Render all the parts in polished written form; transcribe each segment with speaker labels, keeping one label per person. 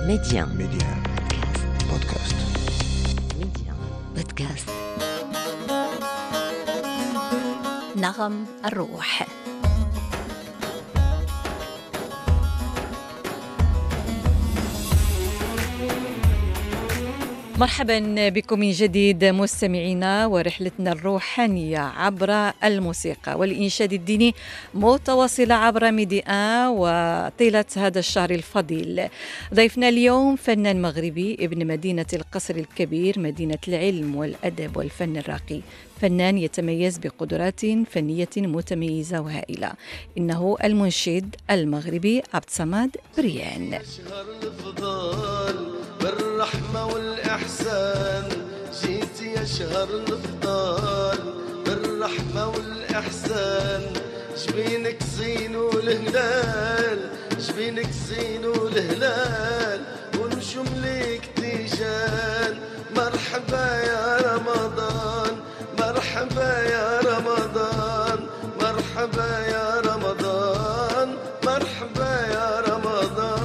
Speaker 1: ميديان
Speaker 2: بودكاست.
Speaker 1: ميديان بودكاست.
Speaker 3: نغم الروح. مرحبا بكم من جديد مستمعينا، ورحلتنا الروحانية عبر الموسيقى والإنشاد الديني متواصلة عبر ميديا وطيلة هذا الشهر الفضيل. ضيفنا اليوم فنان مغربي ابن مدينة القصر الكبير، مدينة العلم والأدب والفن الراقي، فنان يتميز بقدرات فنية متميزة وهائلة. إنه المنشد المغربي عبد الصمد بريان.
Speaker 4: بالرحمة والإحسان جيت يا شهر الفضال، بالرحمة والإحسان جبينك زين والهلال، جبينك زين والهلال ونجم ليك تيجان. مرحبا يا رمضان، مرحبا يا رمضان، مرحبا يا رمضان، مرحبا يا رمضان.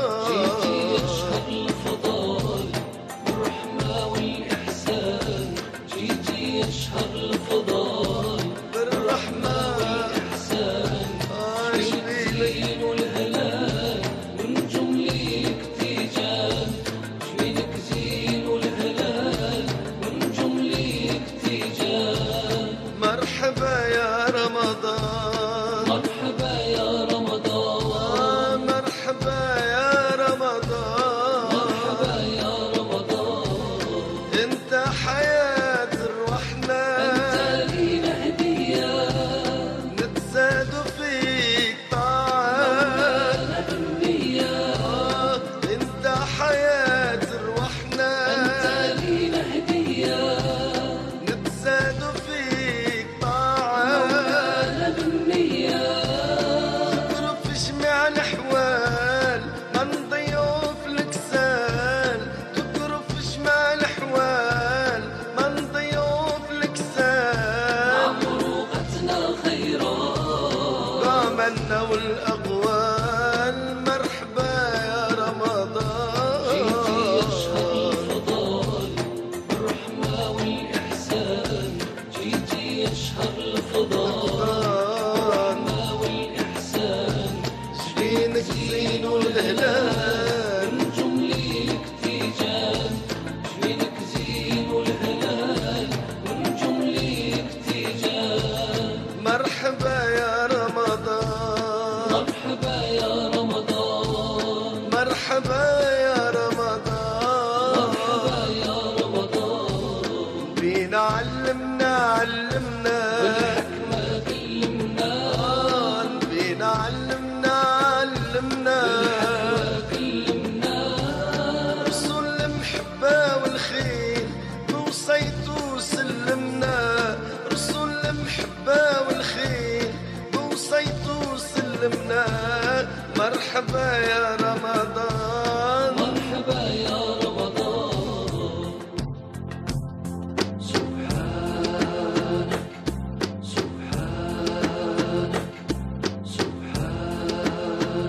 Speaker 4: مرحبا يا رمضان، مرحبا يا رمضان. سبحانك سبحانك سبحانك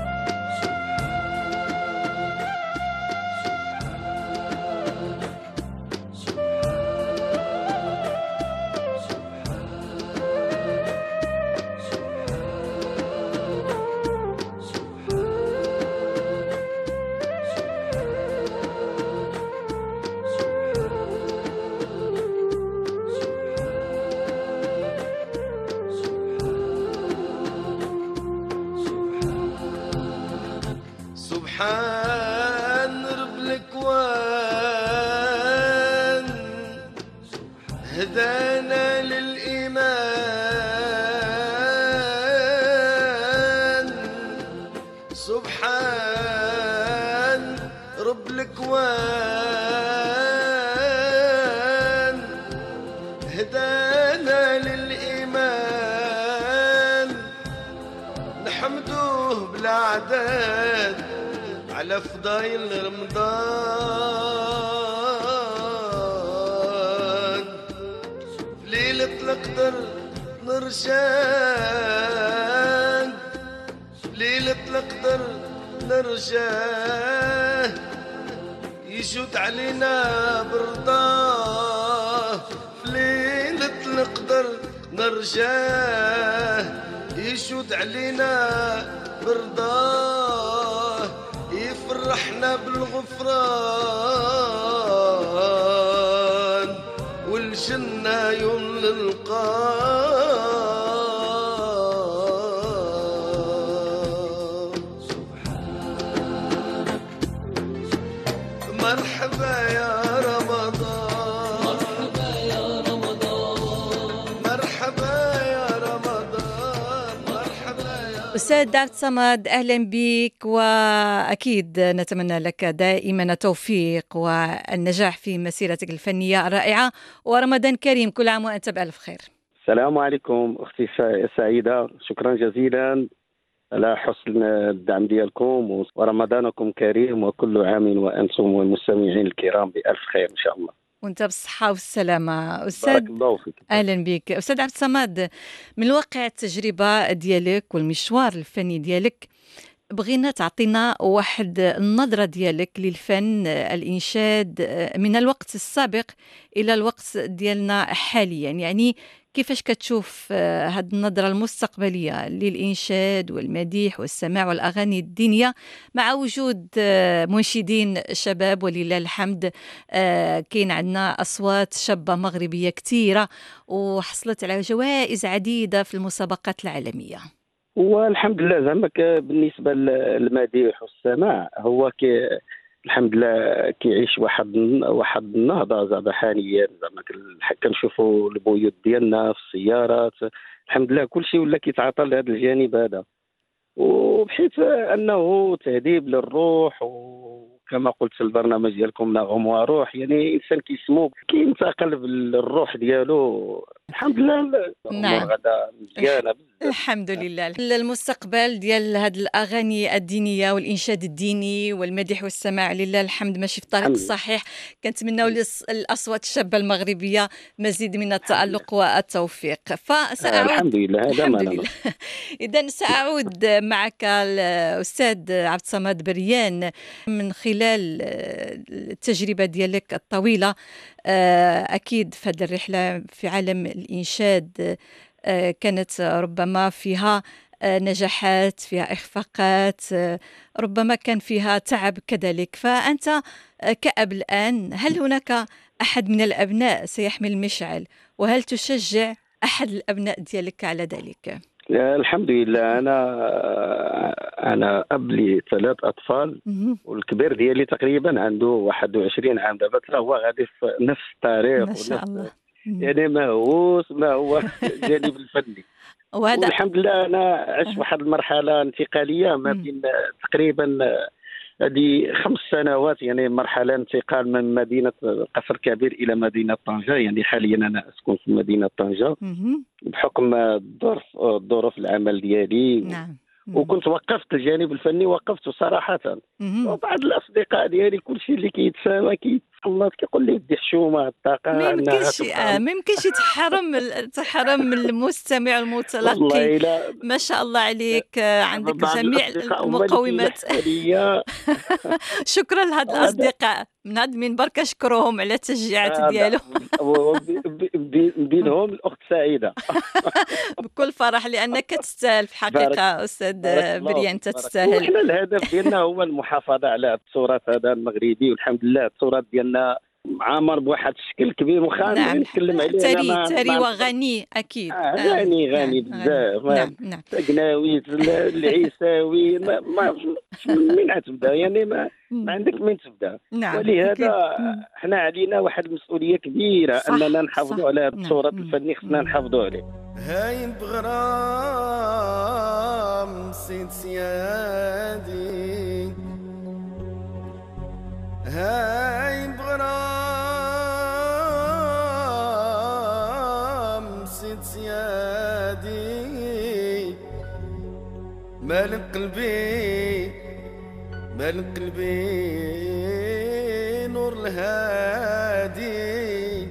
Speaker 4: سبحان رب الأكوان هدانا للإيمان. سبحان رب الأكوان هدانا للإيمان. نحمدوه بلا عدد على فضايل رمضان. ليلة القدر نرجان، ليلة القدر نرجان. يشد علينا برضاه في ليلة القدر نرجاه يشد علينا برضاه يفرحنا بالغفران والجنة يوم نلقاه. مرحبا يا رمضان مرحبا يا رمضان مرحبا يا رمضان مرحبا يا
Speaker 3: أستاذ عبد الصمد، أهلا بك، وأكيد نتمنى لك دائما التوفيق والنجاح في مسيرتك الفنية الرائعة، ورمضان كريم، كل عام وأنت بألف خير.
Speaker 5: السلام عليكم أختي سعيدة، شكرا جزيلا على حسن الدعم ديالكم، ورمضانكم كريم وكل عام وأنتم والمستمعين الكرام بألف خير إن شاء الله.
Speaker 3: وأنت بالصحة والسلامة أستاذ.
Speaker 5: بارك الله فيك.
Speaker 3: أهلا بك أستاذ عبد الصمد. من واقع التجربة ديالك والمشوار الفني ديالك، بغينا تعطينا واحد النظرة ديالك للفن الإنشاد من الوقت السابق إلى الوقت ديالنا حاليا، يعني كيفاش كتشوف هاد النظرة المستقبلية للإنشاد والمديح والسماع والأغاني الدينية مع وجود منشدين شباب ولله الحمد. كاين عندنا أصوات شابة مغربية كثيرة وحصلت على جوائز عديدة في المسابقات العالمية.
Speaker 5: والحمد لله زعما بالنسبه للمديح والسماع هو الحمد لله كيعيش واحد النهضه زعما حاليا، زعما كنشوفوا البيوت ديالنا في السيارات، الحمد لله كل شيء ولا كيتعاطى لهذا الجانب هذا، وبحيث انه تهذيب للروح، وكما قلت في البرنامج ديالكم نغم وروح، يعني انسان كيسمو كينتقل بالروح ديالو. الحمد لله
Speaker 3: نعم.
Speaker 5: غدا مزيانه بزاف.
Speaker 3: الحمد لله. المستقبل ديال هاد الأغاني الدينية والإنشاد الديني والمديح والسماع لله الحمد ماشي في الطريق الصحيح. كنتمناو الأصوات الشابة المغربية مزيد من التألق والتوفيق. فسأعود
Speaker 5: الحمد لله هذا
Speaker 3: الحمد
Speaker 5: ما
Speaker 3: لله. إذن سأعود معك الأستاذ عبد الصمد بريان. من خلال التجربة ديالك الطويلة، أكيد في هذه الرحلة في عالم الإنشاد كانت ربما فيها نجاحات، فيها إخفاقات، ربما كان فيها تعب كذلك. فأنت كأب الآن، هل هناك أحد من الأبناء سيحمل المشعل، وهل تشجع أحد الأبناء ديالك على ذلك؟
Speaker 5: الحمد لله أنا أب لثلاث أطفال، والكبير ديالي تقريبا عنده 21 عام دابا، هو غادي في نفس الطريق
Speaker 3: ما شاء الله.
Speaker 5: يعني ما هو الجانب الفني. والحمد لله أنا عشت واحد المرحلة انتقالية ما بين تقريبا هذه 5 سنوات، يعني مرحلة انتقال من مدينة قصر الكبير إلى مدينة طنجة. يعني حاليا أنا أسكن في مدينة طنجة بحكم ظروف العمل ديالي.
Speaker 3: نعم.
Speaker 5: وكنت وقفت الجانب الفني، وقفته صراحة. وبعض الأصدقاء ديالي كل شيء اللي كيتساوى الله كيقول لي بدي حشومة الطاقة.
Speaker 3: ما يمكنش تحرم المستمع المتلقي.
Speaker 5: والله لا.
Speaker 3: ما شاء الله عليك، عندك جميع المقومات. شكرا لهاد الأصدقاء، من هاد المنبر كنشكروهم على التشجيعات ديالهم.
Speaker 5: بينهم الأخت سعيدة.
Speaker 3: بكل فرح، لأنك تستاهل في حقيقة أستاذ بريان، أنت تستاهل.
Speaker 5: وإحنا الهدف ديالنا هو المحافظة على التراث هذا المغربي، والحمد لله التراث ديالنا عامر بواحد الشكل كبير وخامل.
Speaker 3: نعم.
Speaker 5: نتكلم عليه
Speaker 3: ثري وغني أكيد.
Speaker 5: غني بزاف.
Speaker 3: نعم.
Speaker 5: تقناوي العيساوي من غتبدا، يعني ما عندك من تبدا. ولهذا احنا علينا واحد المسؤولية كبيرة أننا نحافظوا على التراث الفني، خصنا نحافظوا عليه.
Speaker 4: هاي بغرام سيد سيادي، هاي بغرام سيد سيادي، مالك قلبي نور الهادي،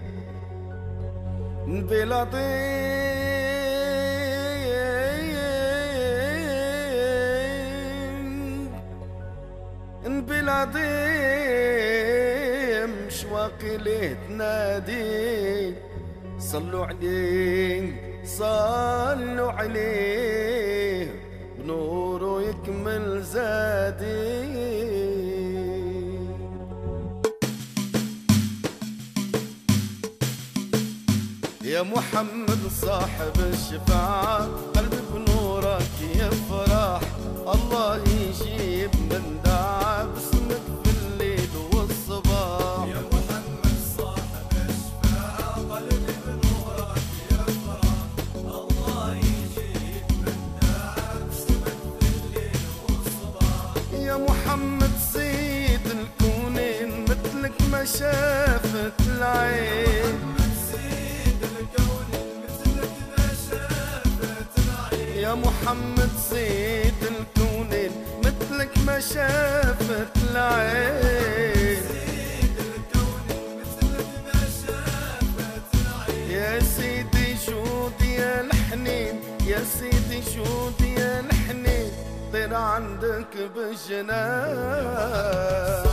Speaker 4: نبيلاطين مشواقي ليه تنادي صلوا عليه صلوا عليه بنوره يكمل زادي. يا محمد صاحب الشفاعة قلبي بنورك يفرح الله يجيب من دعا باسمك في الليل والصباح. يا محمد صاحب الشفاعة قلبي بنورك يفرح الله يجيب من دعا باسمك في الليل والصباح. يا محمد سيد الكونين مثلك ما شافت العين. يا محمد سيد الكونين مثلك ما شافت العين. يا سيدي جود يا الحنين يا سيدي جود يا الحنين طير عندك بالجنان.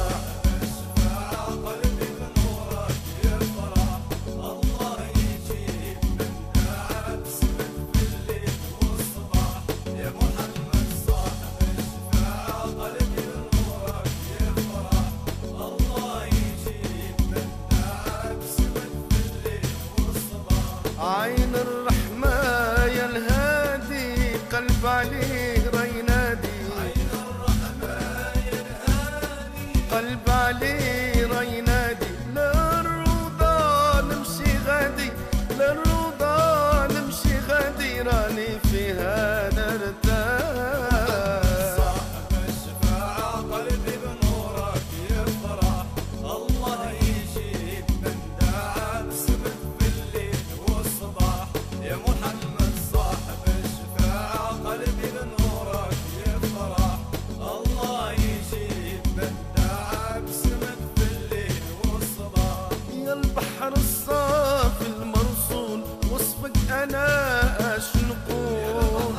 Speaker 4: عين الرحمة يا الهادي قلب عليه رينادي. عين الرحمة يا الهادي قلب عليه رينادي. للروضة نمشي غادي للروضة نمشي غادي راني فيها نرتاح. صاحب الشفاعة قلبي بنورك يفرح الله يجيب من دعا باسمك في الليل والصباح. يا محمد صاحب الشفاعة قلبي بنورك يفرح الله يجيب من دعا باسمك في الليل والصباح. يا البحر الصافي المرسول وصفك أنا أش نقول.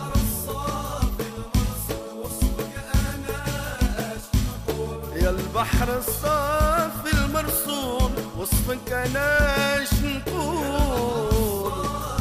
Speaker 4: يا البحر الصافي المرسول وصفك أنا أش نقول.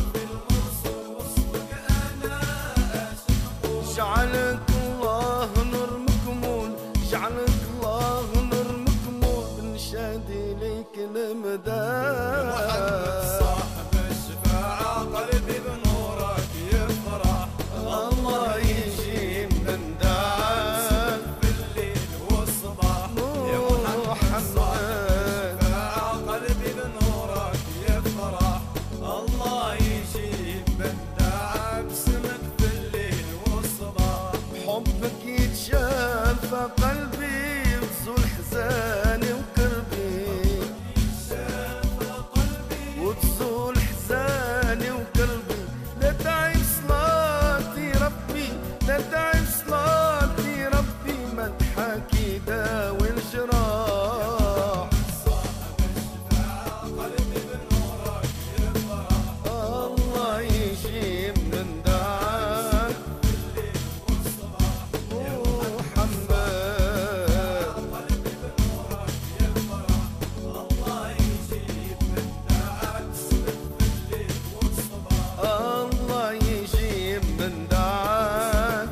Speaker 4: جعلك الله نور مكمول جعلك الله نور مكمول بنشادي ليك المدام. صاحب الشفاعة قلبي بنورك يفرح الله يجيب من دعاك في الليل والصباح. يا محمد صاحب الشفاعة قلبي بنورك يفرح الله يجيب من دعاك باسمك في الليل والصباح. حبك يتشافى قلبي وتزول حزاني وكربي وتزول حزاني وكربي. لا تعب صلاتي ربي لا تعب صلاتي ربي مدحك يداوي الجراح. الله يجيب من دعاك محمد. الله يجيب من دعاك.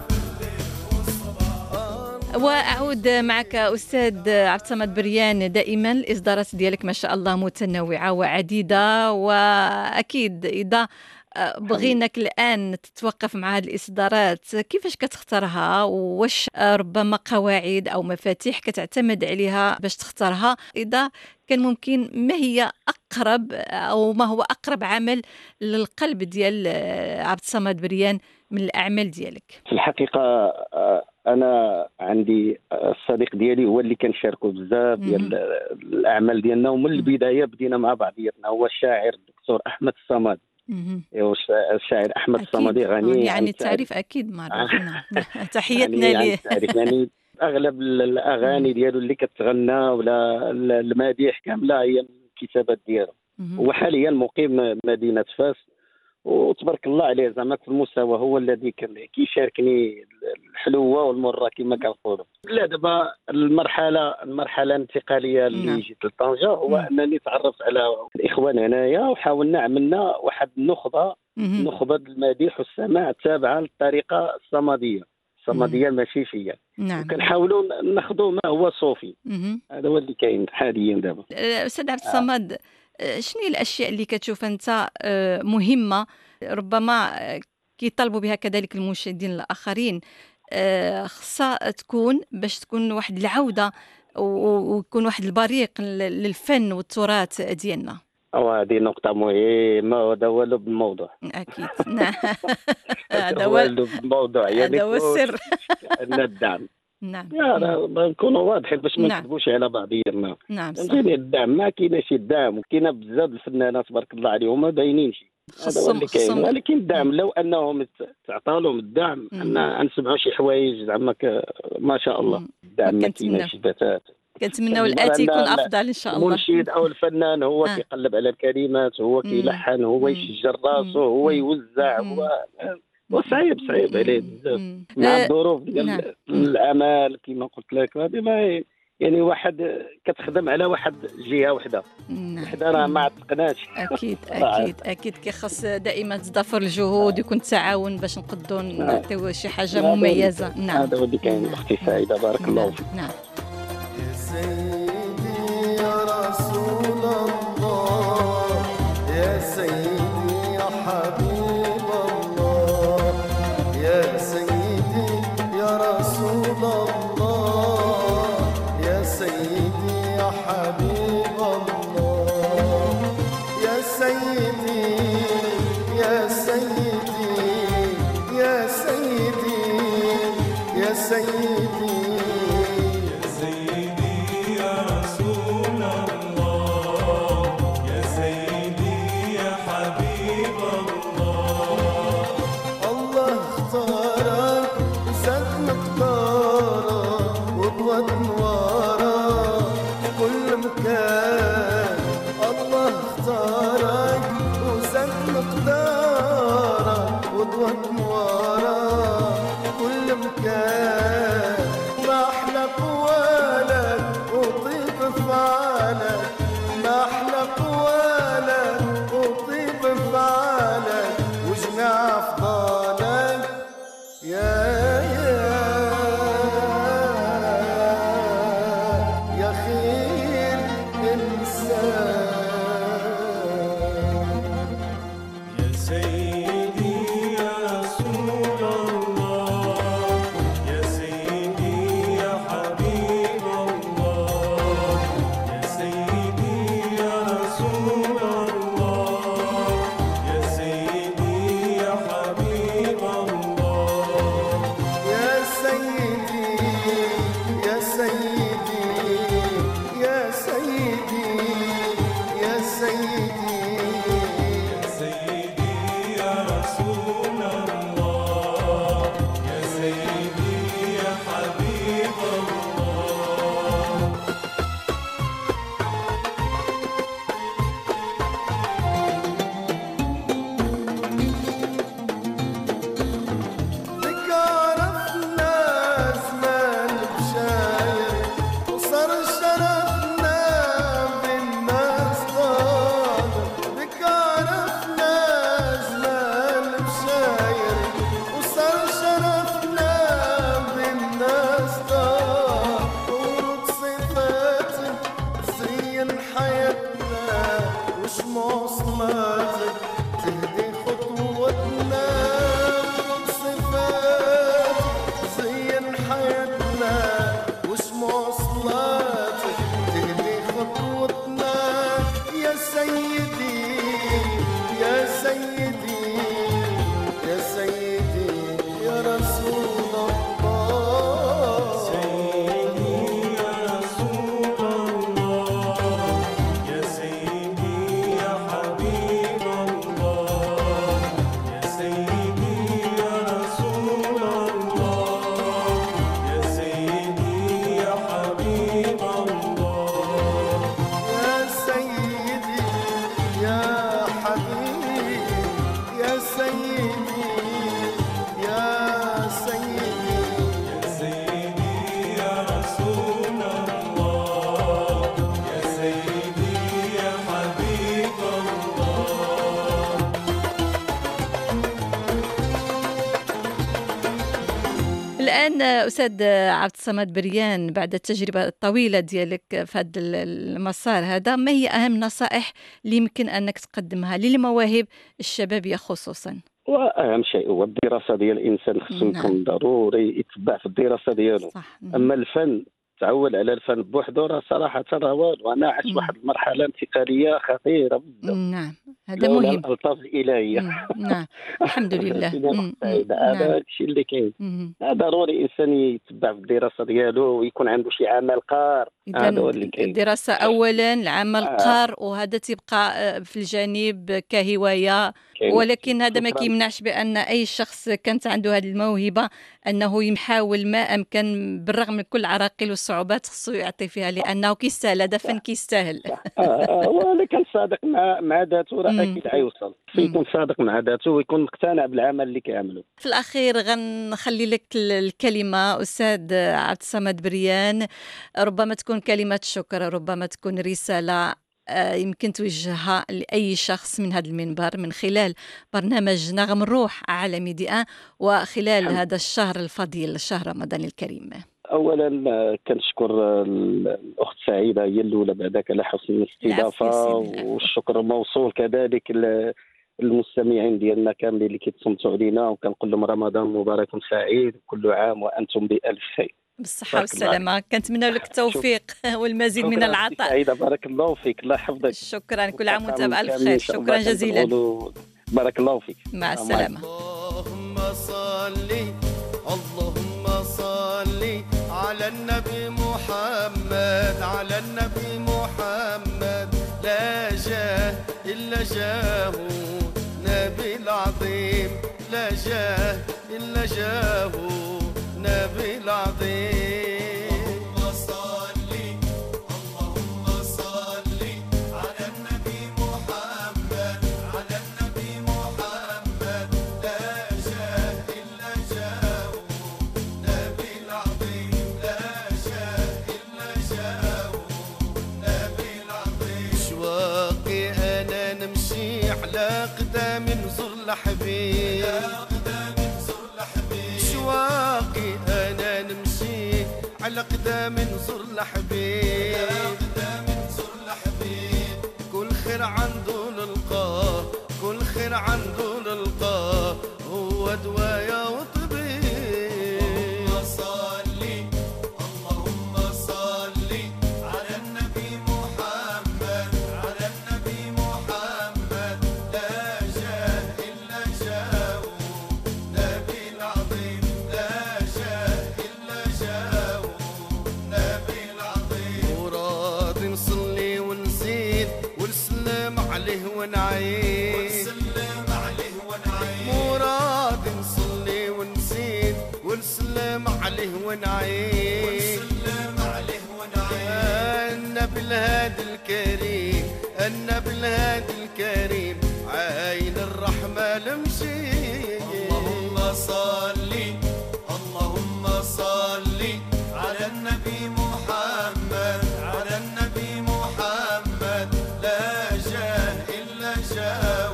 Speaker 3: وأعود معك أستاذ عبد الصمد بريان. دائما الإصدارات ديالك ما شاء الله متنوعة وعديدة، وأكيد إذا بغيناك الآن تتوقف مع هذه الإصدارات كيفاش كتختارها؟ واش ربما قواعد أو مفاتيح كتعتمد عليها باش تختارها؟ إذا كان ممكن ما هي أقرب أو ما هو أقرب عمل للقلب ديال عبد الصمد بريان من الأعمال ديالك؟
Speaker 5: في الحقيقة أنا عندي الصديق ديالي هو اللي كنشاركوا بزاف ديال الأعمال ديالنا، ومن البداية بدينا مع بعضياتنا. هو الشاعر الدكتور أحمد الصمد. الشاعر أحمد الصمدي غني
Speaker 3: يعني التعريف أكيد معروفنا. تحياتنا ليه.
Speaker 5: يعني أغلب الأغاني ديالو اللي كتغنى ولا المديح كاملة هي الكتابات ديالو. هو حاليا مقيم مدينة فاس وتبارك الله عليه زعما في المستوى هو الذي كان كيشاركني الحلوه والمره كما كنقولوا. لا دابا المرحله الانتقاليه اللي جيت لطنجه هو انني تعرفت على الاخوان هنايا وحاولنا عملنا واحد نخبه المديح والسماع التابعه للطريقه الصمديه المشيشيه.
Speaker 3: نعم.
Speaker 5: كنحاولوا ناخذوا ما هو صوفي. هذا هو اللي كاين حاليا دابا.
Speaker 3: استاذ عبد الصمد، شنو هي الاشياء اللي كتشوف انت مهمه ربما كيطالبوا بها كذلك المشاهدين الاخرين خصها تكون باش تكون واحد العوده ويكون واحد البريق للفن والتراث ديالنا؟
Speaker 5: هذه نقطة مهمة وهذا هو لب الموضوع.
Speaker 3: أكيد. نعم.
Speaker 5: هذا هو لب الموضوع، يعني
Speaker 3: هذا هو السر.
Speaker 5: الدعم.
Speaker 3: نعم.
Speaker 5: نكونوا واضحين باش ما نكذبوش على بعضياتنا.
Speaker 3: نعم صح.
Speaker 5: الدعم ما كايناش الدعم، وكاينه بزاف الفنانات تبارك الله عليهم ما باينينش. هذا هو اللي كاين، ولكن الدعم لو انهم تعطى لهم الدعم ان نسمعوا شي حوايج زعما ما شاء الله. الدعم ما كاينش بتات.
Speaker 3: كنتمناو الاتي يكون افضل ان شاء الله.
Speaker 5: المنشد او الفنان هو كيقلب على الكلمات، هو كيلحن، هو يشجر راسه، هو يوزع، هو صعيب عليه بزاف مع الظروف ديال الاعمال كما قلت لك. هذه ما يعني واحد كتخدم على واحد جهه وحده راه ما عتقناش.
Speaker 3: اكيد كيخص دائما تضافر الجهود، يكون التعاون باش نقدروا نعطيو شي حاجه مميزه. نعم
Speaker 5: هذا هو اللي كاين. اختي سعيده بارك الله فيك.
Speaker 3: نعم.
Speaker 4: يا سيدي يا رسول الله، يا سيدي يا حبيب الله، يا سيدي يا رسول الله، يا سيدي يا حبيب الله، يا سيدي يا سيدي يا سيدي يا سيدي نوارا في كل مكان
Speaker 3: الآن أستاذ عبد الصمد بريان، بعد التجربة الطويلة ديالك في هذا المسار هذا، ما هي أهم نصائح اللي يمكن أنك تقدمها للمواهب الشبابية خصوصا؟
Speaker 5: واهم شيء هو الدراسه ديال الانسان، خصو يكون ضروري يتبع في الدراسه ديالو.
Speaker 3: صح.
Speaker 5: اما الفن، تعود على الفن بوحدو راه صراحه راه والو. انا عشت واحد المرحله انتقاليه خطيره بزاف.
Speaker 3: نعم، هذا مهم.
Speaker 5: الالطاف الالهيه.
Speaker 3: نعم، الحمد لله.
Speaker 5: هذا الشيء اللي كاين. ضروري الانسان يتبع في الدراسه ديالو ويكون عنده شي عمل قار. هذا هو اللي كاين.
Speaker 3: الدراسه اولا، العمل قار، وهذا تبقى في الجانب كهوايه. ولكن هذا ما كيمنعش بان اي شخص كانت عنده هذه الموهبه انه يحاول ما امكن بالرغم من كل العراقيل والصعوبات خصو يعطي فيها، لانه كيستاهل، هذا فن كيستاهل.
Speaker 5: ولكن صادق مع ذاته راه اكيد حيوصل. يكون صادق مع ذاته ويكون مقتنع بالعمل اللي كيعمله.
Speaker 3: في الاخير غنخلي لك الكلمه استاذ عبد الصمد بريان، ربما تكون كلمه شكر، ربما تكون رساله يمكن توجهها لأي شخص من هذا المنبر من خلال برنامج نغم الروح على ميدي 1 وخلال هذا الشهر الفضيل، شهر رمضان الكريم.
Speaker 5: اولا كنشكر الاخت سعيده هي الاولى بعدك على حسن الاستضافه، والشكر موصول كذلك المستمعين ديالنا كاملين اللي كيتصنتوا علينا، وكنقول لهم رمضان مبارك سعيد، كل عام وانتم بالف خير.
Speaker 3: بالصحة والسلامة، كنتمنى لك التوفيق والمزيد من العطاء.
Speaker 5: سعيدة، بارك الله فيك، الله يحفظك.
Speaker 3: شكرا، كل عام وانت بألف خير. شكرا جزيلا،
Speaker 5: بارك الله فيك،
Speaker 3: مع السلامة.
Speaker 4: اللهم صلي اللهم صلي على النبي محمد، على النبي محمد، لا جاه إلا جاه نبي العظيم، لا جاه إلا جاه نبي العظيم. اللهم صلي اللهم صلي على النبي محمد، على النبي محمد، لا جاه إلا جاه نبي العظيم، لا جاه إلا جاه نبي العظيم. شواقي أنا نمشي على قدام نزور الحبيب، شواقي أنا نمشي على قدام نزور الحبيب، كل خير عنده نلقاه، كل خير عنده نلقاه، هو دوايا وطبيب. اللهم صلي اللهم صلي على النبي محمد، على النبي محمد، لا جاه إلا جاه نبي العظيم، لا جاه إلا جاه نبي العظيم. مراد نصلي ونزيد ونسلم عليه ونعيد، ونسلم عليه ونعيد، مراد نصلي ونزيد ونسلم عليه ونعيد، ونسلم عليه ونعيد. النبي الهادي الكريم، النبي الهادي الكريم، عين الرحمة المشي. اللهم صلي اللهم صلي على النبي محمد، على النبي محمد، لا جاه إلا جاه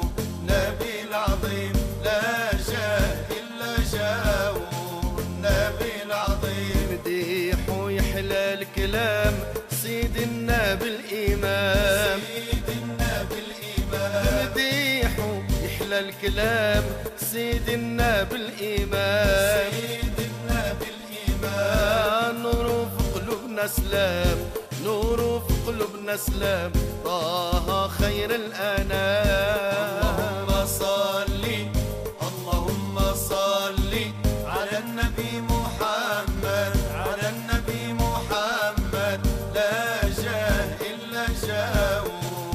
Speaker 4: نبي العظيم، لا جاه إلا جاه نبي العظيم. مديح ويحلى الكلام سيد النبي الإمام، سيد النبي الإمام، مديح ويحلى الكلام سيد النبي الإمام، سيد النبي الإمام. نور في قلوبنا سلام، نور في قلوبنا سلام، طه خير الأنام. اللهم صلي اللهم صلي على النبي محمد، على النبي محمد، لا جاه إلا جاه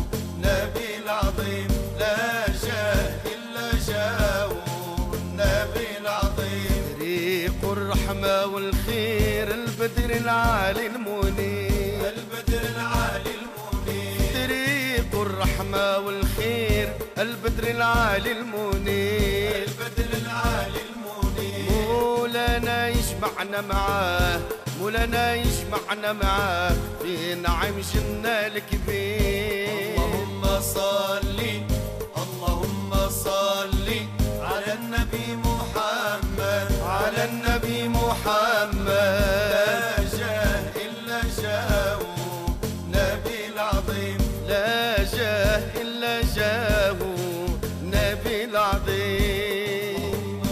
Speaker 4: نبي العظيم، لا جاه إلا جاه نبي العظيم. طريق الرحمة والخير البدر العالي المنير، البدر العالي المنير، طريق الرحمة والخير البدر العالي المنير، البدر العالي المنير. مولانا يجمعنا معاه، مولانا يجمعنا معاه في نعيم جنة الكبير. اللهم صلي اللهم صلي على النبي محمد، على النبي محمد، جاه نبي العظيم لا جاه إلا جاه نبي العظيم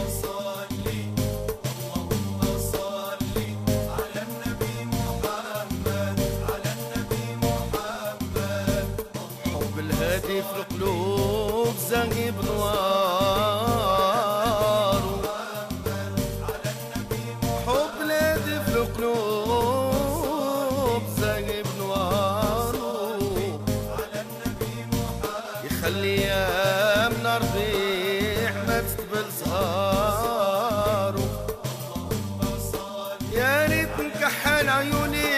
Speaker 4: اللهم صل على النبي محمد على النبي محمد حب الهادي في القلوب زاهي بنوار على النبي حب الهادي في القلوب زاهي بنوار على النبي محمد يخلي ايام نار ربيع ما تتبل زهارو يا ريت نكحل عيوني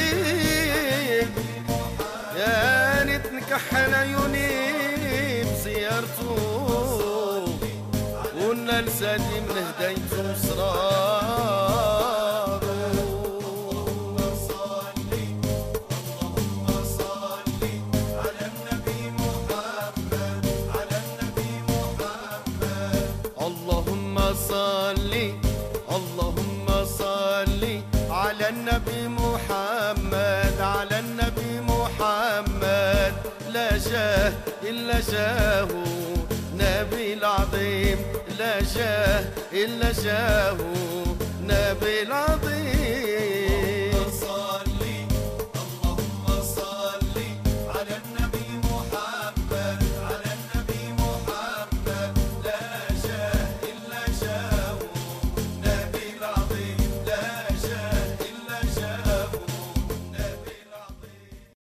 Speaker 4: يا ريت نكحل عيوني بزيارته ونلسى دي من هدايته وصراره اللهم صل على النبي محمد على النبي محمد اللهم صل على النبي محمد على النبي محمد لا جاه إلا جاه نبي العظيم لا جاه إلا جاه نبي العظيم